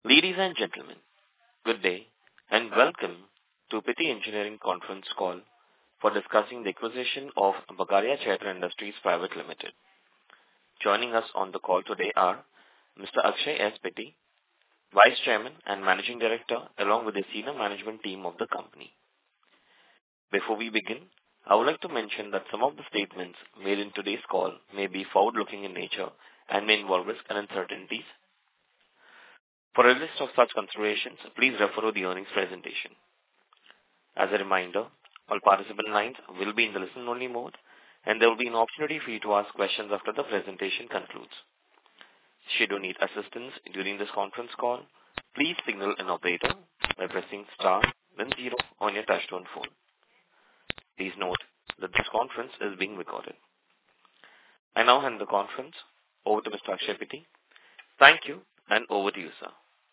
Ladies and gentlemen, good day and welcome to Pitti Engineering conference call for discussing the acquisition of Bagadia Chaitra Industries Private Limited. Joining us on the call today are Mr. Akshay S. Pitti, Vice Chairman and Managing Director, along with the senior management team of the company. Before we begin, I would like to mention that some of the statements made in today's call may be forward-looking in nature and may involve risks and uncertainties. For a list of such considerations, please refer to the earnings presentation. As a reminder, all participant lines will be in the listen-only mode, and there will be an opportunity for you to ask questions after the presentation concludes. Should you need assistance during this conference call, please signal an operator by pressing star then 0 on your touchtone phone. Please note that this conference is being recorded. I now hand the conference over to Mr. Akshay Pitti. Thank you, and over to you, sir.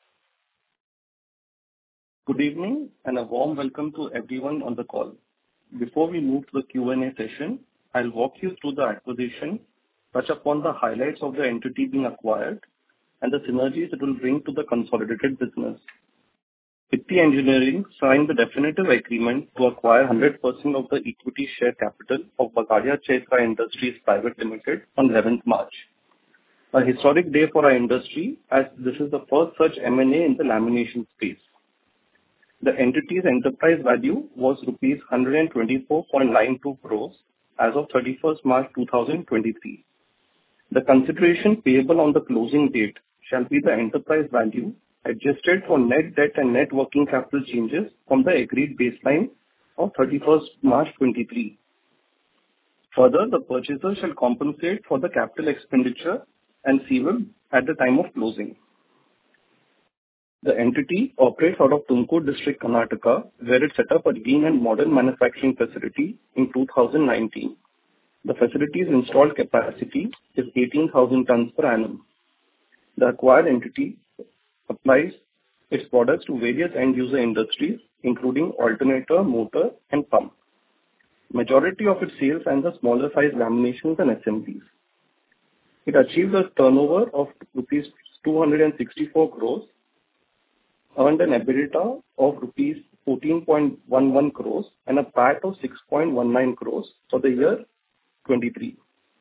Good evening and a warm welcome to everyone on the call. Before we move to the Q&A session, I'll walk you through the acquisition, touch upon the highlights of the entity being acquired, and the synergies it will bring to the consolidated business. Pitti Engineering signed the definitive agreement to acquire 100% of the equity share capital of Bagadia Chaitra Industries Private Limited on 11th March. A historic day for our industry, as this is the first such M&A in the lamination space. The entity's enterprise value was rupees 124.92 crores as of 31st March 2023. The consideration payable on the closing date shall be the enterprise value adjusted for net debt and net working capital changes from the agreed baseline of 31st March 23. Further, the purchaser shall compensate for the capital expenditure and CWIP at the time of closing. The entity operates out of Tumkur district, Karnataka, where it set up a lean and modern manufacturing facility in 2019. The facility's installed capacity is 18,000 tons per annum. The acquired entity applies its products to various end-user industries, including alternator, motor, and pump. Majority of its sales are in the smaller size laminations and assemblies. It achieved a turnover of rupees 264 crores, earned an EBITDA of rupees 14.11 crores and a PAT of 6.19 crores for the year 23.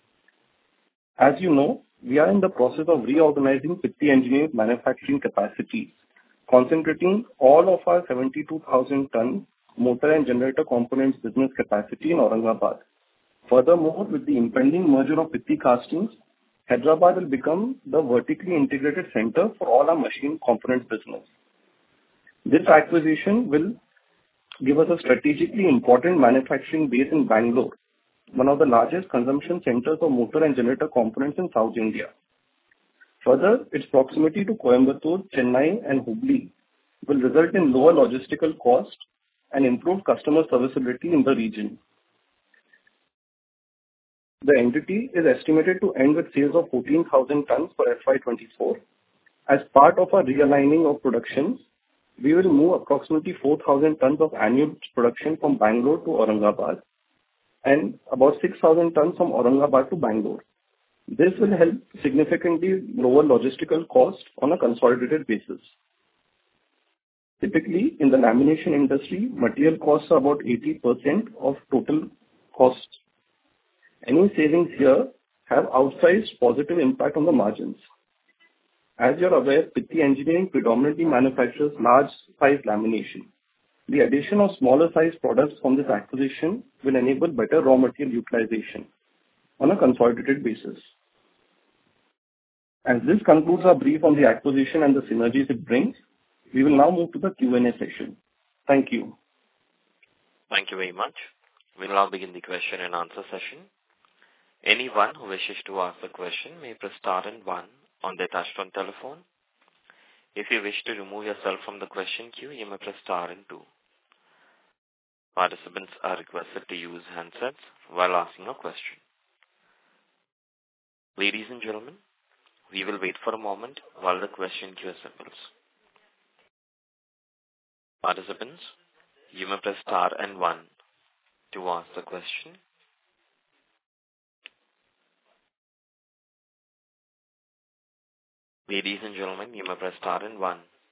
As you know, we are in the process of reorganizing Pitti Engineering's manufacturing capacities, concentrating all of our 72,000 ton motor and generator components business capacity in Aurangabad. Furthermore, with the impending merger of Pitti Castings, Hyderabad will become the vertically integrated center for all our machine components business. This acquisition will give us a strategically important manufacturing base in Bangalore, one of the largest consumption centers of motor and generator components in South India. Further, its proximity to Coimbatore, Chennai and Hubli will result in lower logistical costs and improved customer serviceability in the region. The entity is estimated to end with sales of 14,000 tons for FY24. As part of our realigning of productions, we will move approximately 4,000 tons of annual production from Bangalore to Aurangabad and about 6,000 tons from Aurangabad to Bangalore. This will help significantly lower logistical costs on a consolidated basis. Typically, in the lamination industry, material costs are about 80% of total costs. Any savings here have outsized positive impact on the margins. As you're aware, Pitti Engineering predominantly manufactures large size lamination. The addition of smaller size products from this acquisition will enable better raw material utilization on a consolidated basis. As this concludes our brief on the acquisition and the synergies it brings, we will now move to the Q&A session. Thank you. Thank you very much. We will now begin the question and answer session. Anyone who wishes to ask a question may press star and 1 on their touchtone telephone. If you wish to remove yourself from the question queue, you may press star and 2. Participants are requested to use handsets while asking a question. Ladies and gentlemen, we will wait for a moment while the question queue assembles. Participants, you may press star and 1 to ask the question. Ladies and gentlemen, you may press star and 1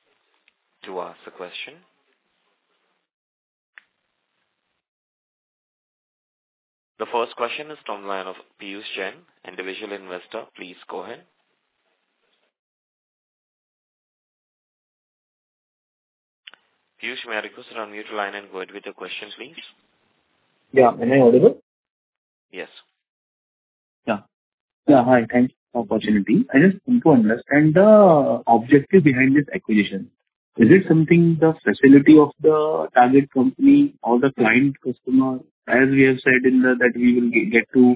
to ask a question. The first question is from the line of Piyush Jain, individual investor. Please go ahead. Piyush, may I request to unmute your line and go ahead with your question, please? Yeah. Am I audible? Yes. Yeah. Yeah. Hi. Thanks for the opportunity. I just want to understand the objective behind this acquisition. Is it something the facility of the target company or the client customer, as we have said that we will get to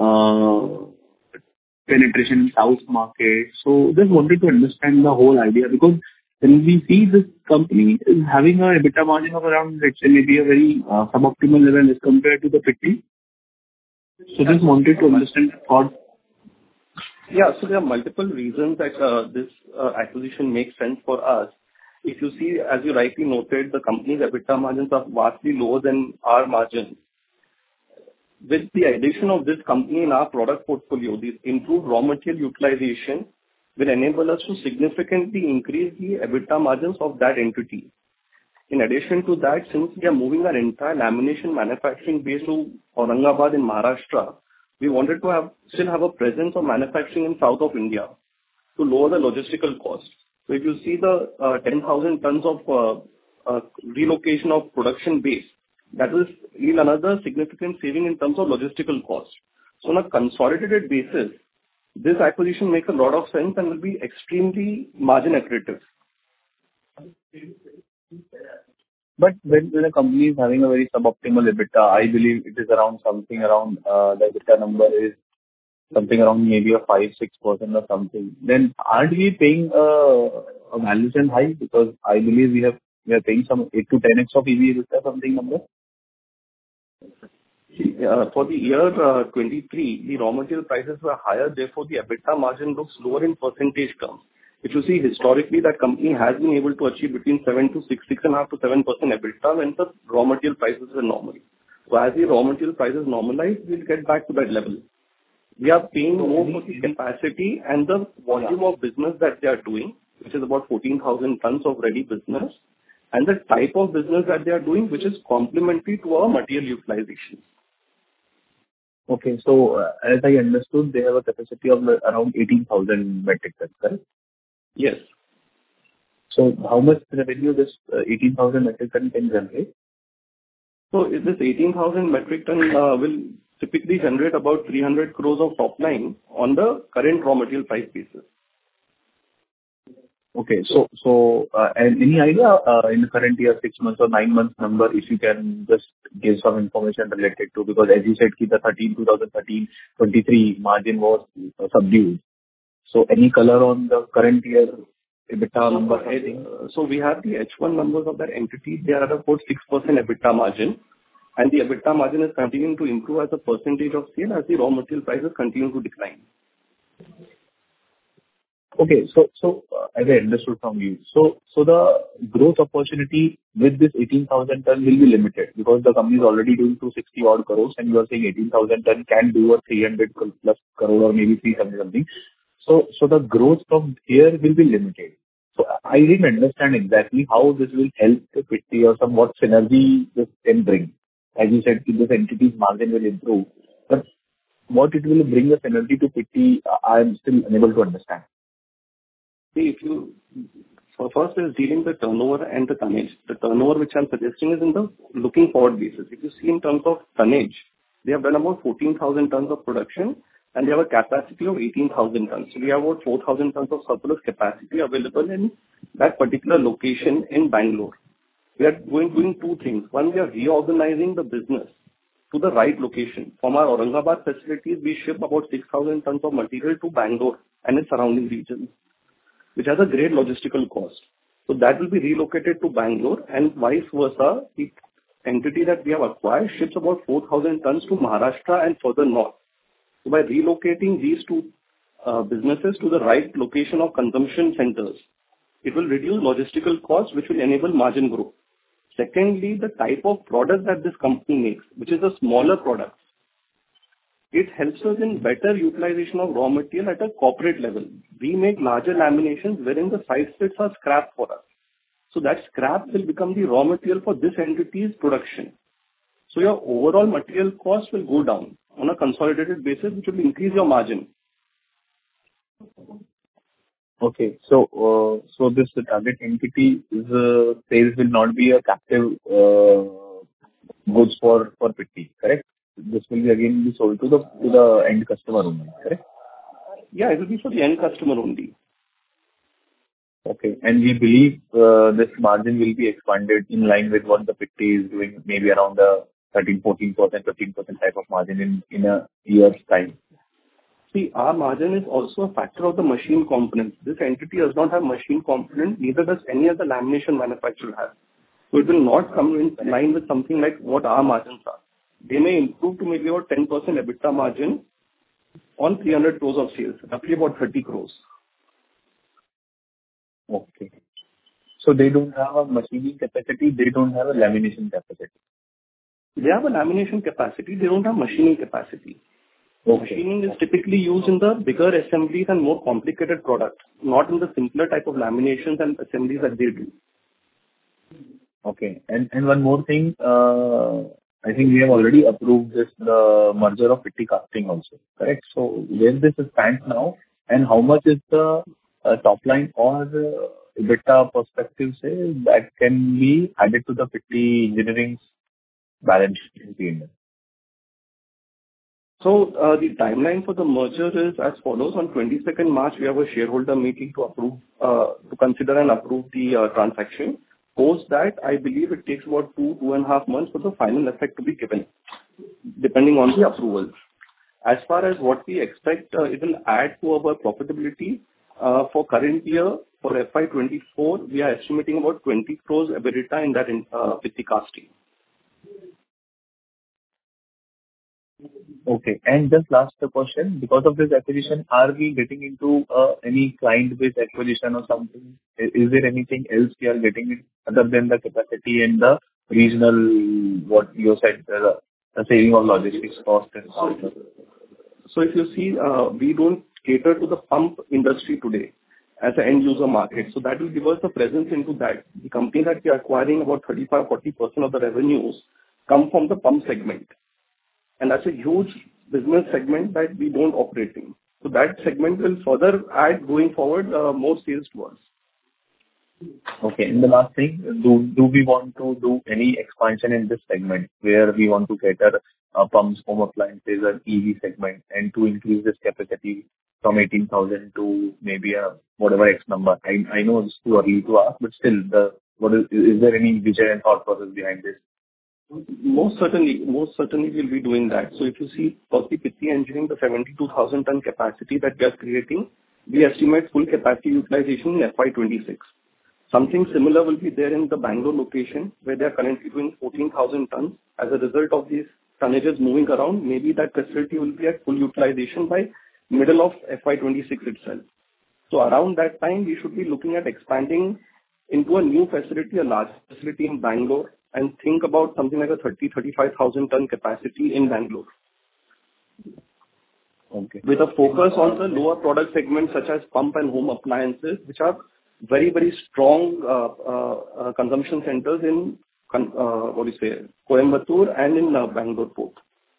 penetration in South market? So just wanted to understand the whole idea, because when we see this company is having a EBITDA margin of around, let's say, maybe a very suboptimal level as compared to the Pitti. So just wanted to understand the thought. Yeah. So there are multiple reasons that this acquisition makes sense for us. If you see, as you rightly noted, the company's EBITDA margins are vastly lower than our margins. With the addition of this company in our product portfolio, the improved raw material utilization will enable us to significantly increase the EBITDA margins of that entity. In addition to that, since we are moving our entire lamination manufacturing base to Aurangabad in Maharashtra, we wanted to still have a presence of manufacturing in south of India to lower the logistical cost. So if you see the 10,000 tons of relocation of production base, that will yield another significant saving in terms of logistical cost. So on a consolidated basis, this acquisition makes a lot of sense and will be extremely margin accretive. But when a company is having a very suboptimal EBITDA, I believe it is around something around the EBITDA number is something around maybe a 5-6% or something. Then aren't we paying a valuation high? Because I believe we are paying some 8 to 10x of EV EBITDA something number. For the year 23, the raw material prices were higher, therefore the EBITDA margin looks lower in percentage terms. If you see historically, that company has been able to achieve between 7 to 6.5 to 7% EBITDA when the raw material prices are normal. So as the raw material prices normalize, we'll get back to that level. We are paying more for the capacity and the volume of business that they are doing, which is about 14,000 tons of ready business, and the type of business that they are doing, which is complementary to our material utilization. Okay. So as I understood, they have a capacity of around 18,000 metric tons, correct? Yes. So how much revenue this 18,000 metric ton can generate? So this 18,000 metric ton will typically generate about 300 crores of top line on the current raw material price basis. Okay. So and any idea in the current year, 6 months or 9 months number, if you can just give some information related to, because as you said, the 2013-23 margin was subdued. So any color on the current year EBITDA number? So we have the H1 numbers of that entity. They are at about 6% EBITDA margin, and the EBITDA margin is continuing to improve as a percentage of sale as the raw material prices continue to decline. Okay. So as I understood from you, so the growth opportunity with this 18,000 ton will be limited because the company is already doing 260 odd crores, and you are saying 18,000 ton can do a 300 plus crore or maybe 300 something. So the growth from here will be limited. So I didn't understand exactly how this will help the Pitti or what synergy this can bring. As you said, this entity's margin will improve, but what it will bring the synergy to Pitti, I am still unable to understand. See, first is dealing the turnover and the tonnage. The turnover which I'm suggesting is in the looking forward basis. If you see in terms of tonnage, they have done about 14,000 tons of production and they have a capacity of 18,000 tons. So we have about 4,000 tons of surplus capacity available in that particular location in Bangalore. We are doing two things. One, we are reorganizing the business to the right location. From our Aurangabad facilities, we ship about 6,000 tons of material to Bangalore and its surrounding regions, which has a great logistical cost. So that will be relocated to Bangalore, and vice versa. The entity that we have acquired ships about 4,000 tons to Maharashtra and further north. So by relocating these two businesses to the right location of consumption centers, it will reduce logistical costs, which will enable margin growth. Secondly, the type of product that this company makes, which is a smaller product, it helps us in better utilization of raw material at a corporate level. We make larger laminations wherein the side splits are scrap for us. So that scrap will become the raw material for this entity's production. So your overall material cost will go down on a consolidated basis, which will increase your margin. Okay. So this target entity is, sales will not be a captive goods for Pitti, correct? This will be again be sold to the end customer only, correct? Yeah, it will be for the end customer only. Okay. And we believe this margin will be expanded in line with what the Pitti is doing, maybe around the 13%, 14%, 15% type of margin in a year's time. See, our margin is also a factor of the machine components. This entity does not have machine component, neither does any other lamination manufacturer have. So it will not come in line with something like what our margins are. They may improve to maybe about 10% EBITDA margin on 300 crores of sales, roughly about 30 crores. Okay. So they don't have a machining capacity, they don't have a lamination capacity. They have a lamination capacity, they don't have machining capacity. Okay. Machining is typically used in the bigger assemblies and more complicated products, not in the simpler type of laminations and assemblies that they do. Okay. And one more thing, I think we have already approved this, the merger of Pitti Casting also, correct? So where this stands now, and how much is the top line or EBITDA perspective, say, that can be added to the Pitti Engineering's balance sheet P&L? So the timeline for the merger is as follows. On 22nd March, we have a shareholder meeting to approve, to consider and approve the transaction. Post that, I believe it takes about 2.5 months for the final effect to be given, depending on the approvals. As far as what we expect, it will add to our profitability. For current year, for FY24, we are estimating about 20 crores EBITDA in that Pitti Casting. Okay. And just last question, because of this acquisition, are we getting into any client-based acquisition or something? Is there anything else we are getting in other than the capacity and the regional, what you said, the saving of logistics cost and so on? So if you see, we don't cater to the pump industry today as an end user market. So that will give us a presence into that. The company that we are acquiring, about 35-40% of the revenues come from the pump segment. And that's a huge business segment that we don't operate in. So that segment will further add, going forward, more sales to us. Okay. And the last thing, do we want to do any expansion in this segment where we want to cater pumps, home appliances, and EV segment, and to increase this capacity from 18,000 to maybe whatever X number? I know it's too early to ask, but still, is there any vision and thought process behind this? Most certainly we'll be doing that. So if you see, for the Pitti Engineering, the 72,000 ton capacity that we are creating, we estimate full capacity utilization in FY26. Something similar will be there in the Bangalore location, where they are currently doing 14,000 tons. As a result of these tonnages moving around, maybe that facility will be at full utilization by middle of FY26 itself. So around that time, we should be looking at expanding into a new facility, a large facility in Bangalore, and think about something like a 35,000 ton capacity in Bangalore. Okay. With a focus on the lower product segments such as pump and home appliances, which are very, very strong consumption centers in Coimbatore and in Bangalore port.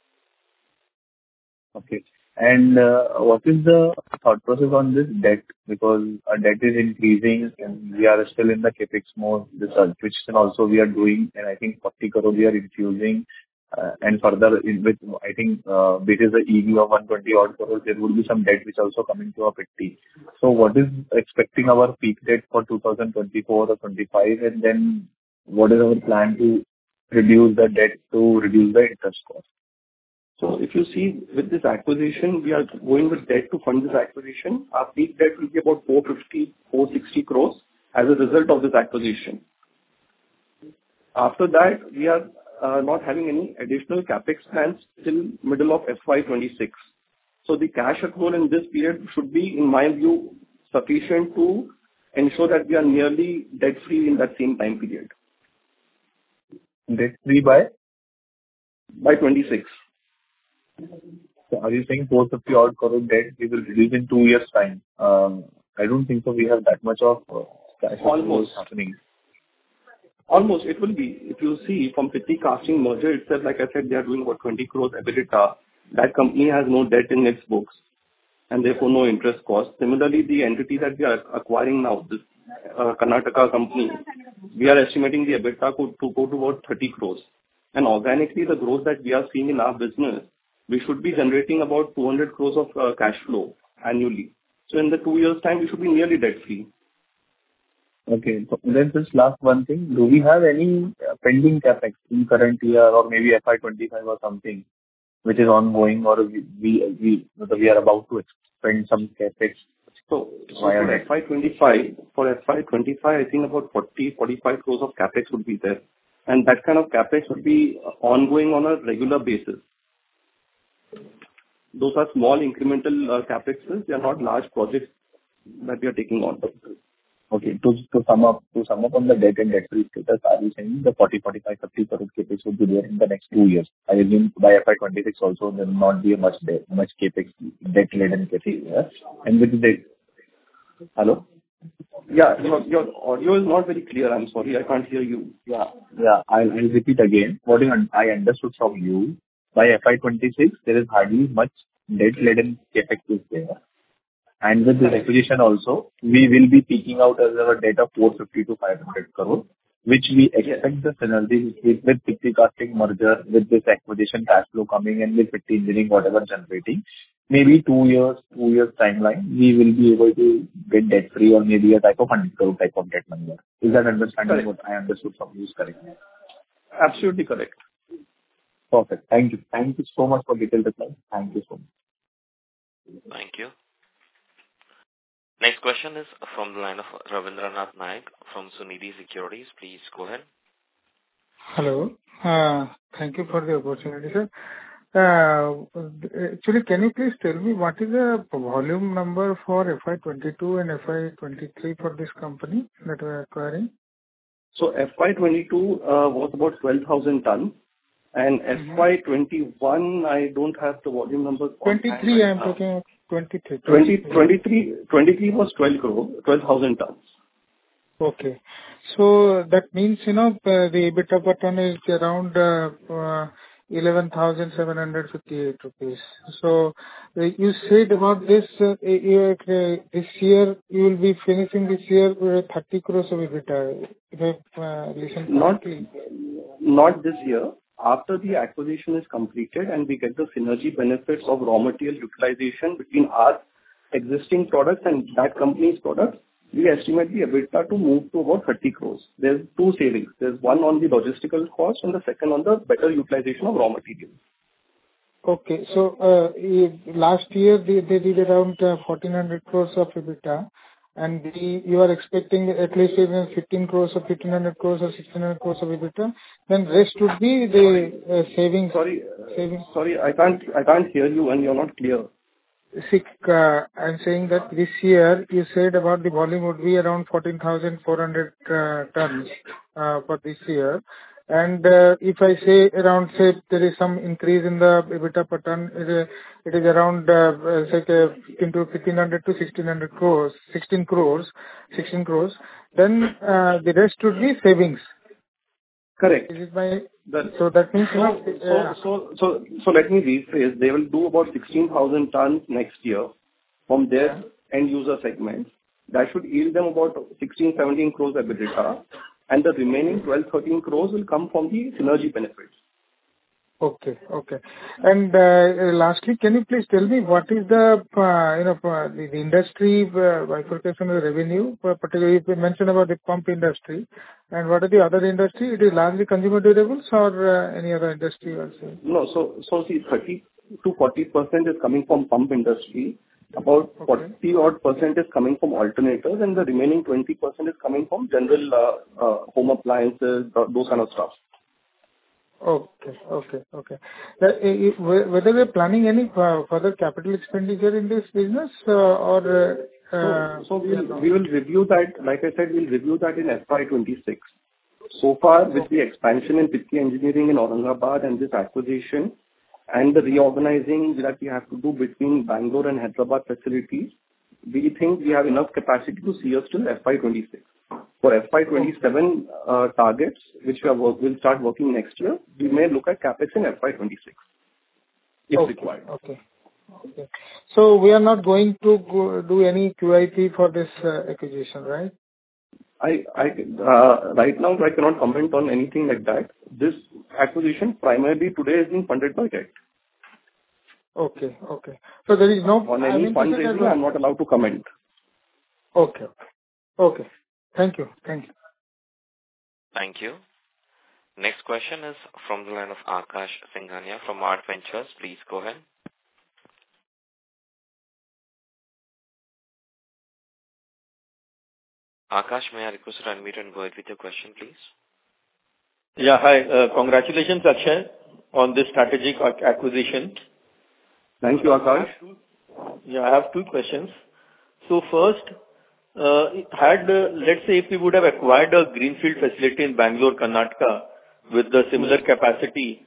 Okay. And what is the thought process on this debt? Because our debt is increasing and we are still in the CapEx mode, which also we are doing, and I think 40 crore we are infusing, and further with, I think, because the EV of 120 odd crores, there would be some debt which also coming to our Pitti. So what is expecting our peak debt for 2024 or 25, and then what is our plan to reduce the debt to reduce the interest cost? So if you see, with this acquisition, we are going with debt to fund this acquisition. Our peak debt will be about 460 crores as a result of this acquisition. After that, we are not having any additional CapEx plans till middle of FY26. So the cash accrual in this period should be, in my view, sufficient to ensure that we are nearly debt-free in that same time period. Debt-free by? By 26. So are you saying 450 odd crore debt we will reduce in 2 years' time? I don't think so we have that much of cash Almost happening. Almost, it will be. If you see from Pitti Casting merger itself, like I said, they are doing about 20 crores EBITDA. That company has no debt in its books and therefore no interest cost. Similarly, the entity that we are acquiring now, this Karnataka company, we are estimating the EBITDA to go to about 30 crores. And organically, the growth that we are seeing in our business, we should be generating about 200 crores of cash flow annually. So in the 2 years' time, we should be nearly debt-free. Okay. So then just last one thing. Do we have any pending CapEx in current year or maybe FY25 or something which is ongoing, or we are about to spend some CapEx? So for FY25, I think about 40-45 crores of CapEx would be there. And that kind of CapEx would be ongoing on a regular basis. Those are small incremental CapExes. They are not large projects that we are taking on. Okay. To sum up on the debt and debt-free status, are you saying the 40, 45, 50 crore CapEx would be there in the next 2 years? I assume by FY26 also there will not be much CapEx, debt-laden CapEx. Yeah? And with the... Hello? Yeah, your audio is not very clear. I'm sorry, I can't hear you. Yeah. I'll repeat again. What I understood from you, by FY26, there is hardly much debt-laden CapEx is there. And with this acquisition also, we will be peaking out as our debt of 450 to 500 crore, which we expect the synergy with Pitti Casting merger, with this acquisition cash flow coming in, with Pitti Engineering, whatever generating. Maybe 2 years timeline, we will be able to get debt free or maybe a type of 100 crore type of debt number. Is that understanding correct? What I understood from you is correct? Absolutely correct. Perfect. Thank you. Thank you so much for detailed reply. Thank you so much. Thank you. Next question is from the line of Ravindranath Nayak from Sunidhi Securities. Please go ahead. Hello. Thank you for the opportunity, sir. Actually, can you please tell me what is the volume number for FY22 and FY23 for this company that we are acquiring? So FY22 was about 12,000 tons. And FY21, I don't have the volume number. 23, I am talking about 23. 23 was 12,000 tons. Okay. So that means, the EBITDA per ton is around 11,758 rupees. So you said about this, this year, you will be finishing this year with 30 crores of EBITDA. If I listen correctly. Not this year. After the acquisition is completed and we get the synergy benefits of raw material utilization between our existing products and that company's products, we estimate the EBITDA to move to about 30 crores. There's two savings. There's one on the logistical cost and the second on the better utilization of raw materials. Okay. So last year they did around 1,400 crores of EBITDA. And you are expecting at least 15 crores or 1,500 crores or 1,600 crores of EBITDA, then rest would be the savings. Sorry, I can't hear you and you're not clear. I'm saying that this year you said about the volume would be around 14,400 tons for this year. And if I say around, there is some increase in the EBITDA per ton, it is around 1,500 to 1,600 crores, 16 crores, then the rest would be savings. Correct. So that means... So let me rephrase. They will do about 16,000 tons next year from their end user segments. That should yield them about 16-17 crores EBITDA. And the remaining 12-13 crores will come from the synergy benefits. Okay. And lastly, can you please tell me what is the the industry bifurcation of the revenue, particularly you mentioned about the pump industry, and what are the other industry? It is largely consumer durables or any other industry also? No, so see, 30 to 40% is coming from pump industry. About 40% is coming from alternators, and the remaining 20% is coming from general home appliances, those kind of stuff. Okay. Whether we're planning any further capital expenditure in this business or... So we will review that. Like I said, we'll review that in FY26. So far, with the expansion in Pitti Engineering in Aurangabad and this acquisition, and the reorganizing that we have to do between Bangalore and Hyderabad facilities, we think we have enough capacity to see us till FY26. For FY27 targets, which we'll start working next year, we may look at CapEx in FY26 if required. Okay. So we are not going to do any QIP for this acquisition, right? Right now, I cannot comment on anything like that. This acquisition primarily today is being funded by debt. Okay. So there is no... On any fundraising, I'm not allowed to comment. Okay. Thank you. Thank you. Next question is from the line of Akash Singhania from Art Ventures. Please go ahead. Akash, may I request you to unmute and go ahead with your question, please? Yeah, hi. Congratulations, Akshay, on this strategic acquisition. Thank you, Akash. I have two questions. So first, let's say if we would have acquired a greenfield facility in Bangalore, Karnataka, with the similar capacity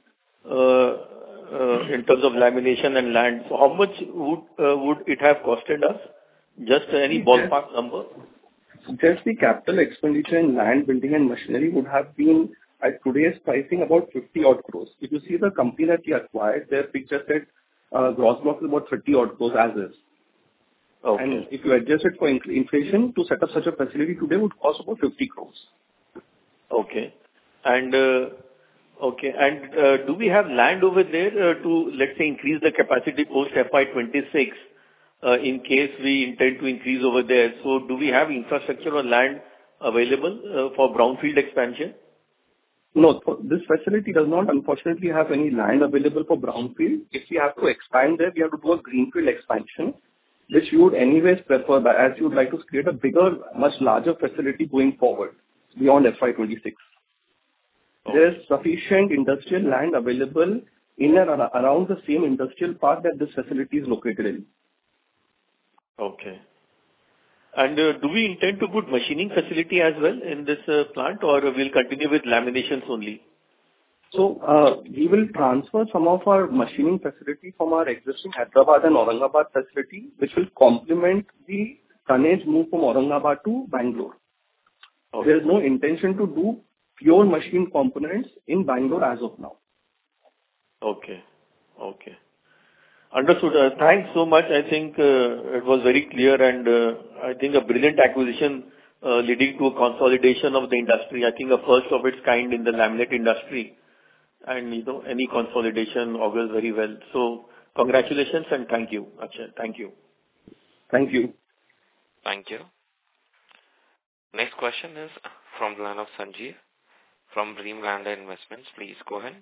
in terms of lamination and land, so how much would it have costed us? Just any ballpark number? Just the capital expenditure in land, building and machinery would have been, at today's pricing, about 50 odd crores. If you see the company that we acquired, their fixed asset gross block is about 30 odd crores as is. Okay. And if you adjust it for inflation, to set up such a facility today would cost about 50 crores. Okay. And do we have land over there to, let's say, increase the capacity post FY26 in case we intend to increase over there? So do we have infrastructure or land available for brownfield expansion? No, this facility does not unfortunately have any land available for brownfield. If we have to expand there, we have to do a greenfield expansion, which you would anyways prefer, as you would like to create a bigger, much larger facility going forward beyond FY26. Okay. There is sufficient industrial land available in and around the same industrial park that this facility is located in. Okay. And do we intend to put machining facility as well in this plant, or we'll continue with laminations only? So we will transfer some of our machining facility from our existing Hyderabad and Aurangabad facility, which will complement the tonnage move from Aurangabad to Bangalore. Okay. There is no intention to do pure machine components in Bangalore as of now. Okay. Understood. Thanks so much. I think it was very clear and I think a brilliant acquisition leading to a consolidation of the industry. I think a first of its kind in the laminate industry. And, any consolidation augurs very well. So, congratulations and thank you, Akshay. Thank you. Thank you. Thank you. Next question is from the line of Sanjeev from Dreamland Investments. Please go ahead.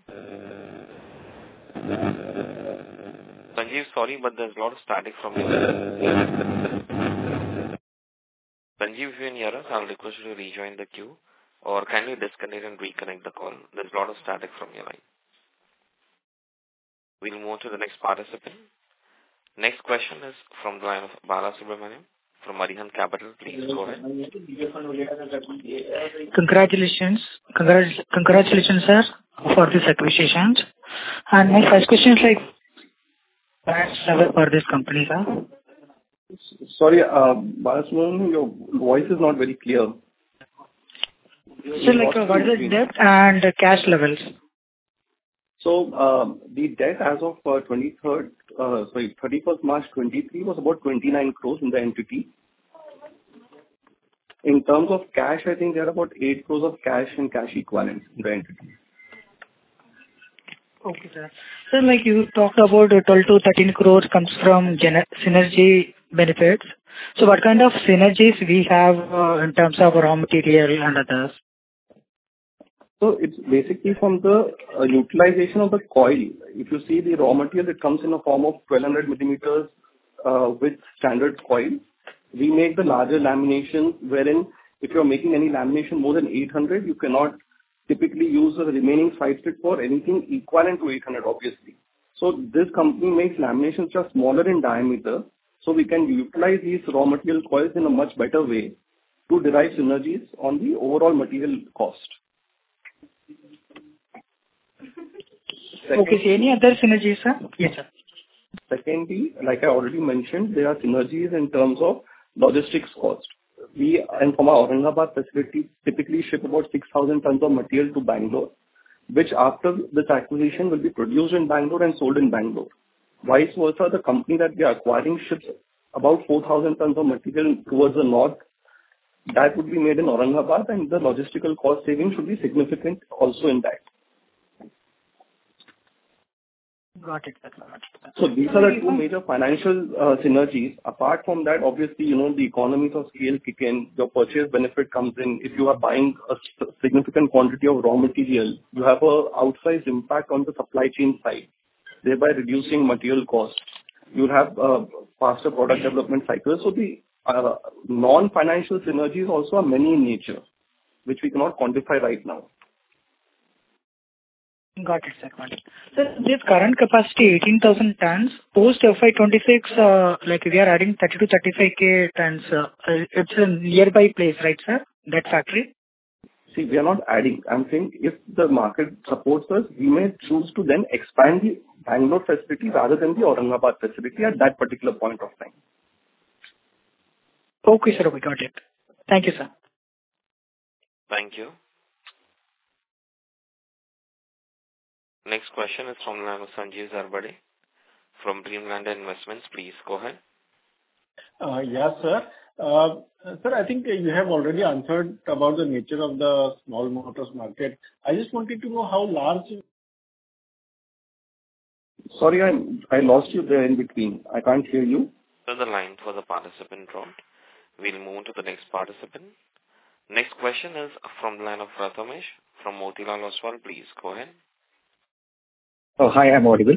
Sanjeev, sorry, but there's a lot of static from your line. Sanjeev, if you can hear us, I'll request you to rejoin the queue. Or can you disconnect and reconnect the call? There's a lot of static from your line. We'll move to the next participant. Next question is from the line of Bala Subramaniam from Arihant Capital. Please go ahead. Congratulations, sir, for this acquisition. And my first question is cash level for this company, sir. Sorry, Bala Subramaniam, your voice is not very clear. So, what is the debt and cash levels? So, the debt as of 31st March 23 was about 29 crores in the entity. In terms of cash, I think there are about 8 crores of cash and cash equivalents in the entity. Okay, sir. So, you talked about 12 to 13 crores comes from synergy benefits. So, what kind of synergies we have in terms of raw material and others? So it's basically from the utilization of the coil. If you see the raw material, it comes in a form of 1200 millimeters with standard coil. We make the larger lamination, wherein if you're making any lamination more than 800, you cannot typically use the remaining side strip for anything equivalent to 800, obviously. So this company makes laminations just smaller in diameter, so we can utilize these raw material coils in a much better way to derive synergies on the overall material cost. Okay, so any other synergies, sir? Yes, sir. Secondly, like I already mentioned, there are synergies in terms of logistics cost. we and from our Aurangabad facility typically ship about 6,000 tons of material to Bangalore, which after this acquisition will be produced in Bangalore and sold in Bangalore. Vice versa, the company that we are acquiring ships about 4,000 tons of material towards the north. That would be made in Aurangabad, and the logistical cost savings should be significant also in that. Got it. So these are the two major financial synergies. Apart from that, obviously, the economies of scale kick in, your purchase benefit comes in. If you are buying a significant quantity of raw material, you have a outsized impact on the supply chain side, thereby reducing material costs. You'll have faster product development cycles. So the non-financial synergies also are many in nature, which we cannot quantify right now. Got it, sir. Got it. So this current capacity, 18,000 tons, post FY26, like we are adding 30 to 35K tons. It's a nearby place, right, sir? That factory? See, we are not adding. I'm saying if the market supports us, we may choose to then expand the Bangalore facility rather than the Aurangabad facility at that particular point of time. Okay, sir. We got it. Thank you, sir. Thank you. Next question is from Sanjeev Zarbade from Dreamland Investments. Please go ahead. Yes, sir. Sir, I think you have already answered about the nature of the small motors market. I just wanted to know how large. Sorry, I lost you there in between. I can't hear you. So the line for the participant dropped. We'll move to the next participant. Next question is from the line of Prathamesh from Motilal Oswal. Please go ahead. Oh, hi, I'm audible.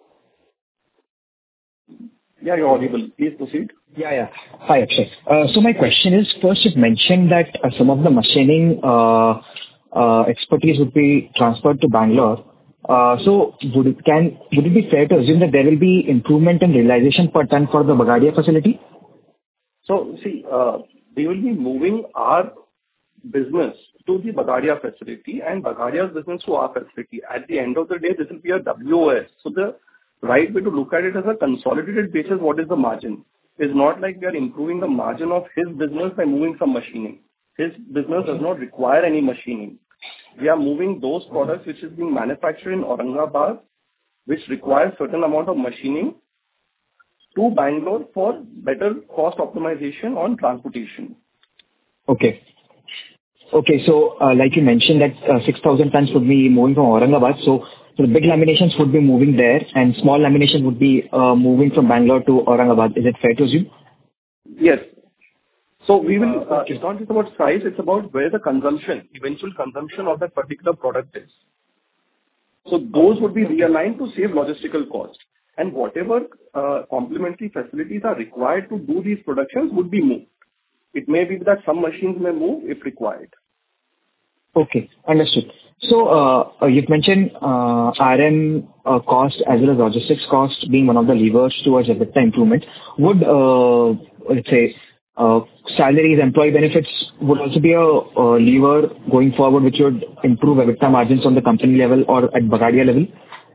Yeah, you're audible. Please proceed. Yeah. Hi, Akshay. So my question is, first you've mentioned that some of the machining expertise would be transferred to Bangalore. So would it be fair to assume that there will be improvement in realization per ton for the Bagadia facility? So see, we will be moving our business to the Bagadia facility and Bagadia's business to our facility. At the end of the day, this will be a WOS. So the right way to look at it as a consolidated basis, what is the margin? It's not like we are improving the margin of his business by moving some machining. His business does not require any machining. We are moving those products which is being manufactured in Aurangabad, which requires certain amount of machining, to Bangalore for better cost optimization on transportation. Okay, so like you mentioned that 6,000 tons would be moving from Aurangabad, so the big laminations would be moving there and small lamination would be moving from Bangalore to Aurangabad. Is it fair to assume? Yes. So we will, it's not just about size, it's about where the eventual consumption of that particular product is. So those would be realigned to save logistical cost. And whatever complementary facilities are required to do these productions would be moved. It may be that some machines may move if required. Okay, understood. So you've mentioned RM cost as well as logistics cost being one of the levers towards EBITDA improvement. Would, let's say, salaries, employee benefits would also be a lever going forward which would improve EBITDA margins on the company level or at Bagadia level?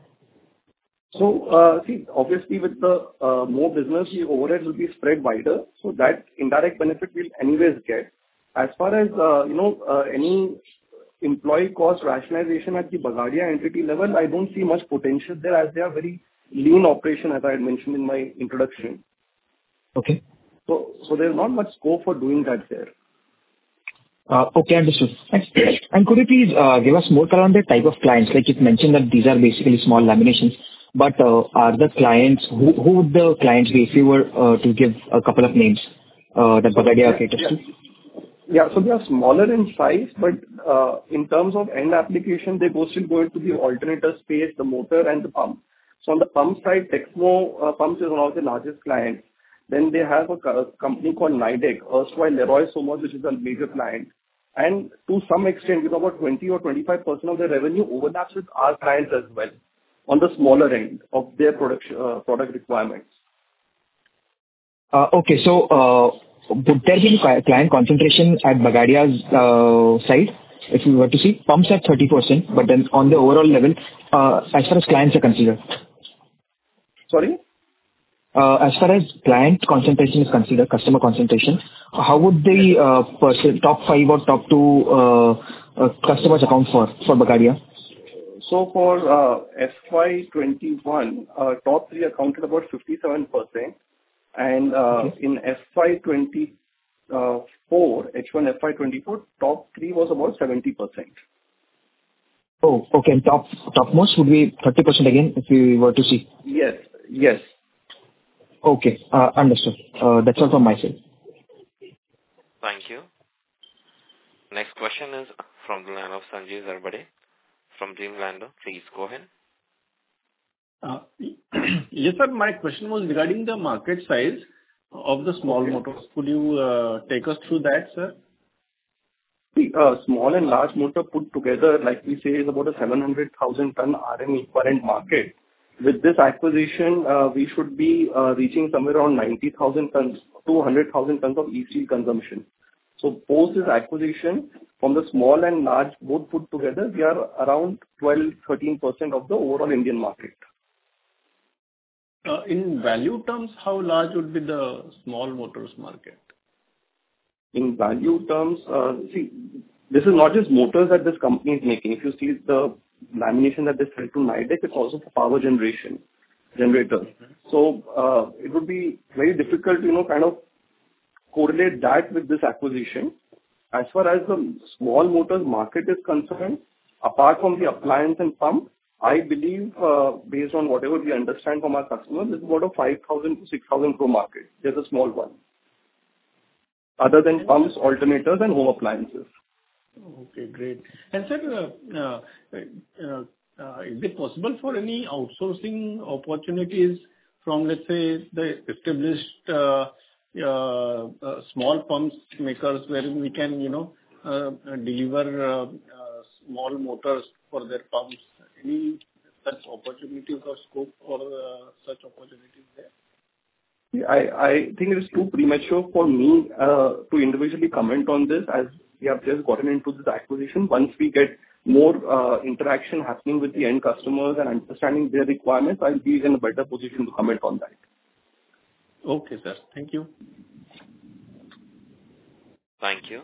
So, see, obviously with the more business, the overhead will be spread wider. So that indirect benefit we'll anyways get. As far as, any employee cost rationalization at the Bagadia entity level, I don't see much potential there as they are very lean operation, as I had mentioned in my introduction. Okay. So there's not much scope for doing that there. Okay, understood. And could you please give us more color on the type of clients? Like you've mentioned that these are basically small laminations, but are the clients, who would the clients be if you were to give a couple of names that Bagadia caters to? Yeah, so they are smaller in size, but in terms of end application, they still go into the alternator space, the motor and the pump. So on the pump side, Texmo Pumps is one of the largest clients. Then they have a company called Nidec, erstwhile Leroy Somas, which is a major client. And to some extent, about 20 or 25% of their revenue overlaps with our clients as well, on the smaller end of their product requirements. Okay, so would there be client concentration at Bagadia's side? If we were to see pumps at 30%, but then on the overall level, as far as clients are considered. Sorry? as far as client concentration is considered, customer concentration, how would the top 5 or top 2 customers account for Bagadia? So for FY21, top 3 accounted about 57%, and in FY24, H1 FY24, top 3 was about 70%. Oh, okay. And topmost would be 30% again, if you were to see? Yes. Yes. Okay, understood. That's all from my side. Thank you. Next question is from the line of Sanjay Zarbade from Dreamlander. Please go ahead. Yes, sir. My question was regarding the market size of the small motors. Could you take us through that, sir? The small and large motor put together, like we say, is about a 700,000 ton RM equivalent market. With this acquisition, we should be reaching somewhere around 90,000 tons to 100,000 tons of e-steel consumption. So post this acquisition, from the small and large both put together, we are around 12-13% of the overall Indian market. In value terms, how large would be the small motors market? In value terms, see, this is not just motors that this company is making. If you see the lamination that they sell to Nidec, it's also for power generators. So it would be very difficult to, kind of correlate that with this acquisition. As far as the small motors market is concerned, apart from the appliance and pump, I believe, based on whatever we understand from our customers, it's about a 5,000 to 6,000 crore market. There's a small one. Other than pumps, alternators, and home appliances. Okay, great. And sir, is it possible for any outsourcing opportunities from, let's say, the established small pumps makers, wherein we can, deliver small motors for their pumps? Any such opportunities or scope for such opportunities there? I think it is too premature for me to individually comment on this, as we have just gotten into this acquisition. Once we get more interaction happening with the end customers and understanding their requirements, I'll be in a better position to comment on that. Okay, sir. Thank you. Thank you.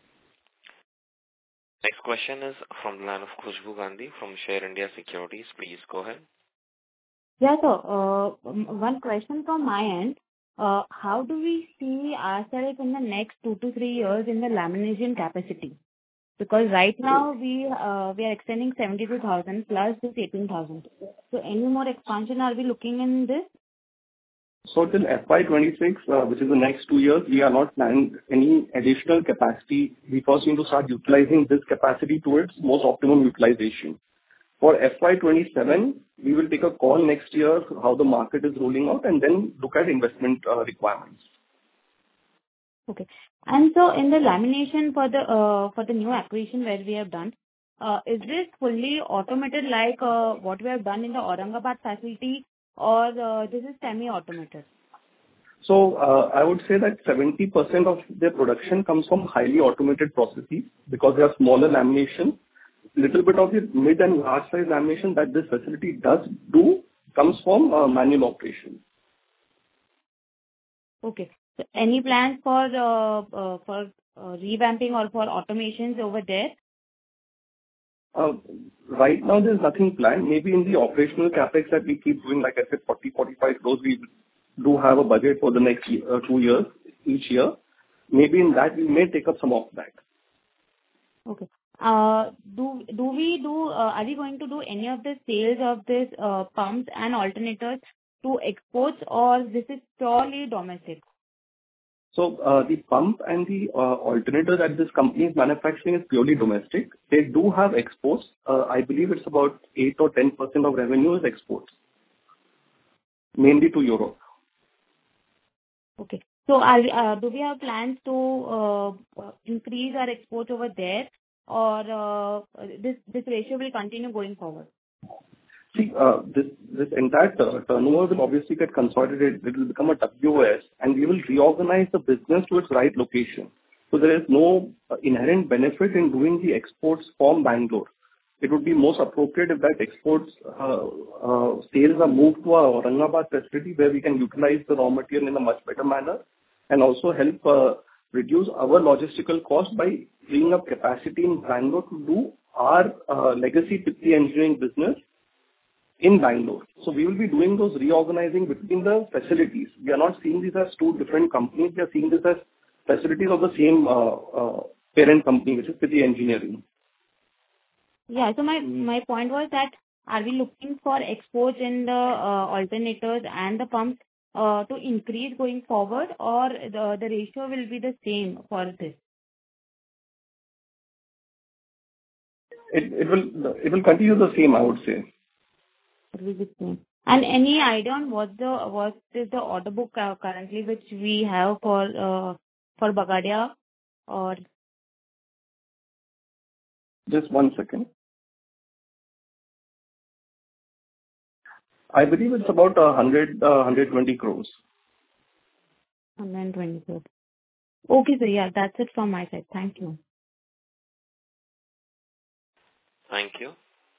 Next question is from the line of Khushbu Gandhi from Share India Securities. Please go ahead. Yeah, so one question from my end. How do we see ourselves in the next 2 to 3 years in the lamination capacity? Because right now we are extending 72,000 plus this 18,000. So any more expansion are we looking in this? So till FY26, which is the next 2 years, we are not planning any additional capacity. We first need to start utilizing this capacity to its most optimum utilization. For FY27, we will take a call next year how the market is rolling out and then look at investment requirements. Okay. And so in the lamination for the new acquisition where we have done, is this fully automated like what we have done in the Aurangabad facility, or this is semi-automated? So I would say that 70% of their production comes from highly automated processes because they are smaller lamination. Little bit of the mid and large size lamination that this facility does do comes from manual operation. Okay. So any plans for revamping or for automations over there? Right now, there's nothing planned. Maybe in the operational capex that we keep doing, like I said, 40-45 crores, we do have a budget for the next 2 years, each year. Maybe in that, we may take up some of that. Okay. Are we going to do any of the sales of this pumps and alternators to exports, or this is purely domestic? So the pump and the alternator that this company is manufacturing is purely domestic. They do have exports. I believe it's about 8 or 10% of revenue is exports, mainly to Europe. Okay. So do we have plans to increase our exports over there, or this ratio will continue going forward? See, this entire turnover will obviously get consolidated. It will become a WOS, and we will reorganize the business to its right location. So there is no inherent benefit in doing the exports from Bangalore. it would be most appropriate if that exports sales are moved to our Aurangabad facility, where we can utilize the raw material in a much better manner and also help reduce our logistical cost by freeing up capacity in Bangalore to do our legacy Pitti Engineering business in Bangalore. So we will be doing those reorganizing between the facilities. We are not seeing these as two different companies. We are seeing this as facilities of the same parent company, which is Pitti Engineering. Yeah. So my point was that, are we looking for exports in the alternators and the pumps to increase going forward, or the ratio will be the same for this? It will continue the same, I would say. It will be the same. And any idea on what is the order book currently which we have for Bagadia, or? Just 1 second. I believe it's about 120 crores. 120 crores. Okay, so yeah, that's it from my side. Thank you. Thank you.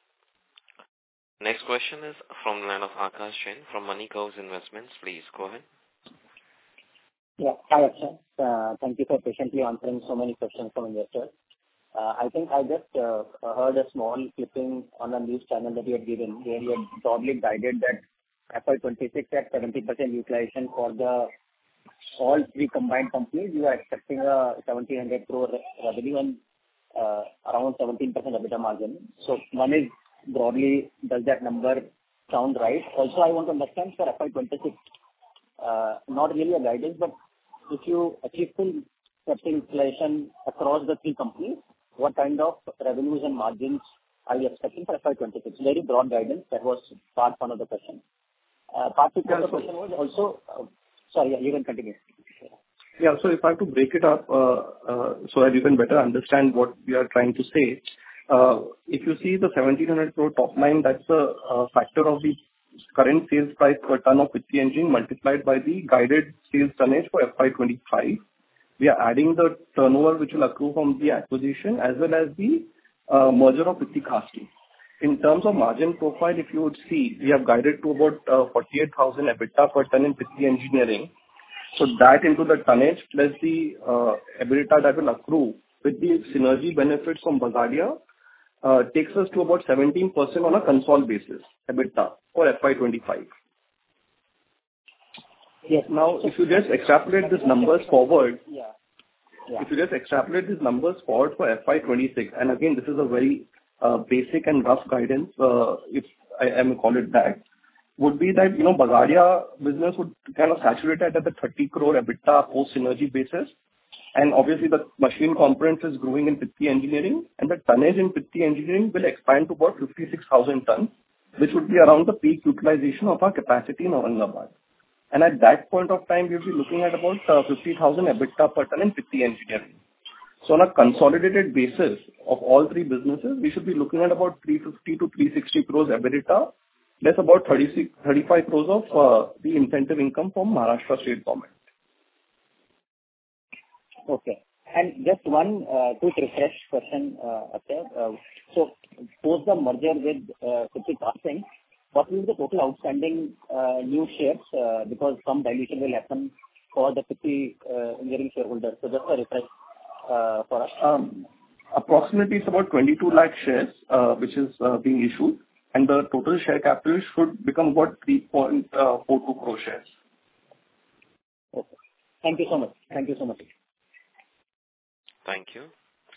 Next question is from the line of Akash Jain from Money Curves Investments. Please go ahead. Yeah. Hi, Akshay. Thank you for patiently answering so many questions from investors. I think I just heard a small clipping on a news channel that you had given, where you had broadly guided that FY26 at 70% utilization for all three combined companies. You are expecting a 1,700 crore revenue and around 17% EBITDA margin. So one is, broadly, does that number sound right? Also, I want to understand for FY26, not really a guidance, but if you achieve full utilization across the three companies, what kind of revenues and margins are you expecting for FY26? Very broad guidance. That was part one of the question. Part two of the question was also, sorry, you can continue. Yeah, so if I have to break it up so that you can better understand what we are trying to say, if you see the 1,700 crore top line, that's a factor of the current sales price per ton of Pitti Engineering multiplied by the guided sales tonnage for FY25. We are adding the turnover which will accrue from the acquisition as well as the merger of Pitti Castings. In terms of margin profile, if you would see, we have guided to about 48,000 EBITDA per ton in Pitti Engineering. So that into the tonnage plus the EBITDA that will accrue with the synergy benefits from Bagadia takes us to about 17% on a consolidated basis EBITDA for FY25. Yes. Now, if you just extrapolate these numbers forward, Yeah. if you just extrapolate these numbers forward for FY26, and again, this is a very basic and rough guidance, if I may call it that, would be that, Bagadia business would kind of saturate at the 30 crore EBITDA post-synergy basis. And obviously, the machine components is growing in Pitti Engineering, and the tonnage in Pitti Engineering will expand to about 56,000 tons, which would be around the peak utilization of our capacity in Aurangabad. And at that point of time, we'll be looking at about 50,000 EBITDA per ton in Pitti Engineering. So on a consolidated basis of all three businesses, we should be looking at about 350 to 360 crores EBITDA, less about 35 crores of the incentive income from Maharashtra state government. Okay. And just one quick refresh question, Akshay. So post the merger with Pitti Castings, what will be the total outstanding new shares? Because some dilution will happen for the Pitti Engineering shareholders. So just a refresh for us. Approximately, it's about 22 lakh shares which is being issued, and the total share capital should become about 3.42 crore shares. Okay. Thank you so much. Thank you so much. Thank you.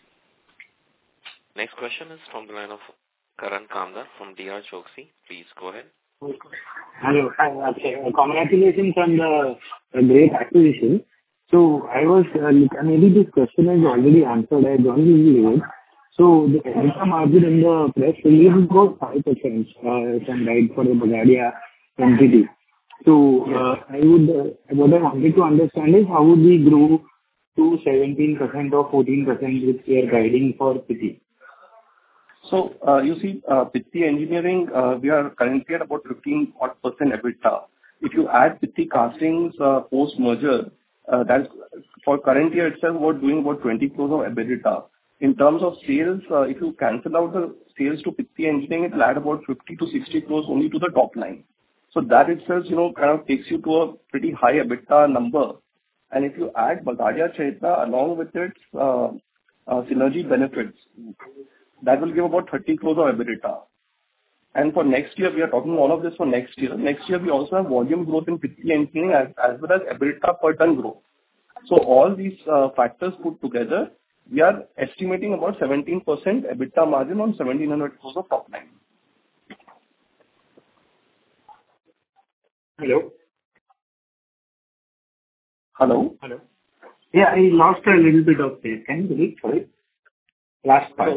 Next question is from the line of Karan Kamdar from DR Choksey. Please go ahead. Hello. Hi, Akshay. Congratulations on the great acquisition. So I was, maybe this question is already answered. I don't really know. So the EBITDA margin in the press release is about 5%, if I'm right, for the Bagadia entity. So what I wanted to understand is how would we grow to 17% or 14%, which we are guiding for Pitti? So you see, Pitti Engineering, we are currently at about 15% EBITDA. If you add Pitti Castings post-merger, that's for current year itself, we're doing about 20 crores of EBITDA. In terms of sales, if you cancel out the sales to Pitti Engineering, it will add about 50 to 60 crores only to the top line. So that itself, kind of takes you to a pretty high EBITDA number. And if you add Bagadia Chaitra along with its synergy benefits, that will give about 30 crores of EBITDA. And for next year, we are talking all of this for next year. Next year, we also have volume growth in Pitti Engineering as well as EBITDA per ton growth. So all these factors put together, we are estimating about 17% EBITDA margin on 1,700 crores of top line. Hello? Hello? Hello? Yeah, I lost a little bit of this. Can you repeat? Sorry. Last part.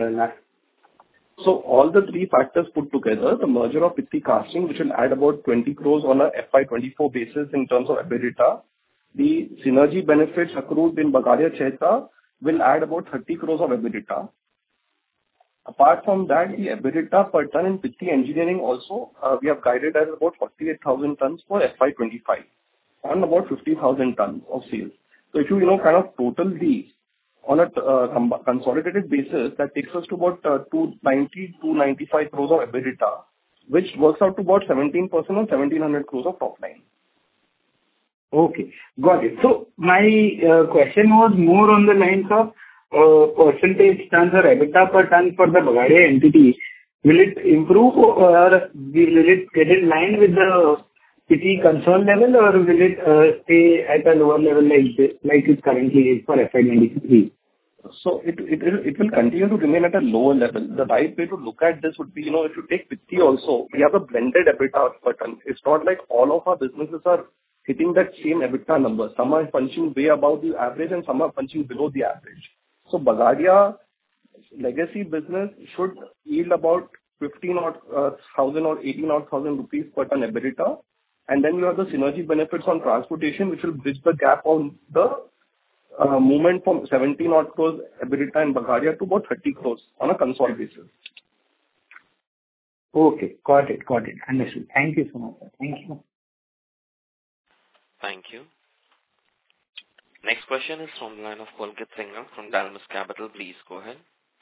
So all the three factors put together, the merger of Pitti Casting, which will add about 20 crores on a FY24 basis in terms of EBITDA. The synergy benefits accrued in Bagadia Chaitra will add about 30 crores of EBITDA. Apart from that, the EBITDA per ton in Pitti Engineering also, we have guided as about 48,000 tons for FY25 on about 50,000 tons of sales. So if you, kind of total these on a consolidated basis, that takes us to about 295 crores of EBITDA, which works out to about 17% on 1,700 crores of top line. Okay, got it. So my question was more on the lines of percentage tons or EBITDA per ton for the Bagadia entity. Will it improve or will it get in line with the Pitti console level, or will it stay at a lower level like it currently is for FY23? So it will continue to remain at a lower level. The right way to look at this would be, if you take Pitti also, we have a blended EBITDA per ton. It's not like all of our businesses are hitting that same EBITDA number. Some are punching way above the average and some are punching below the average. So Bagadia legacy business should yield about 15,000 or 18,000 rupees per ton EBITDA. And then you have the synergy benefits on transportation, which will bridge the gap on the movement from 17 odd crores EBITDA in Bagadia to about 30 crores on a consolidated basis. Okay, got it. Understood. Thank you so much. Thank you. Thank you. Next question is from the line of Pulkit Singhal from Dalmus Capital. Please go ahead.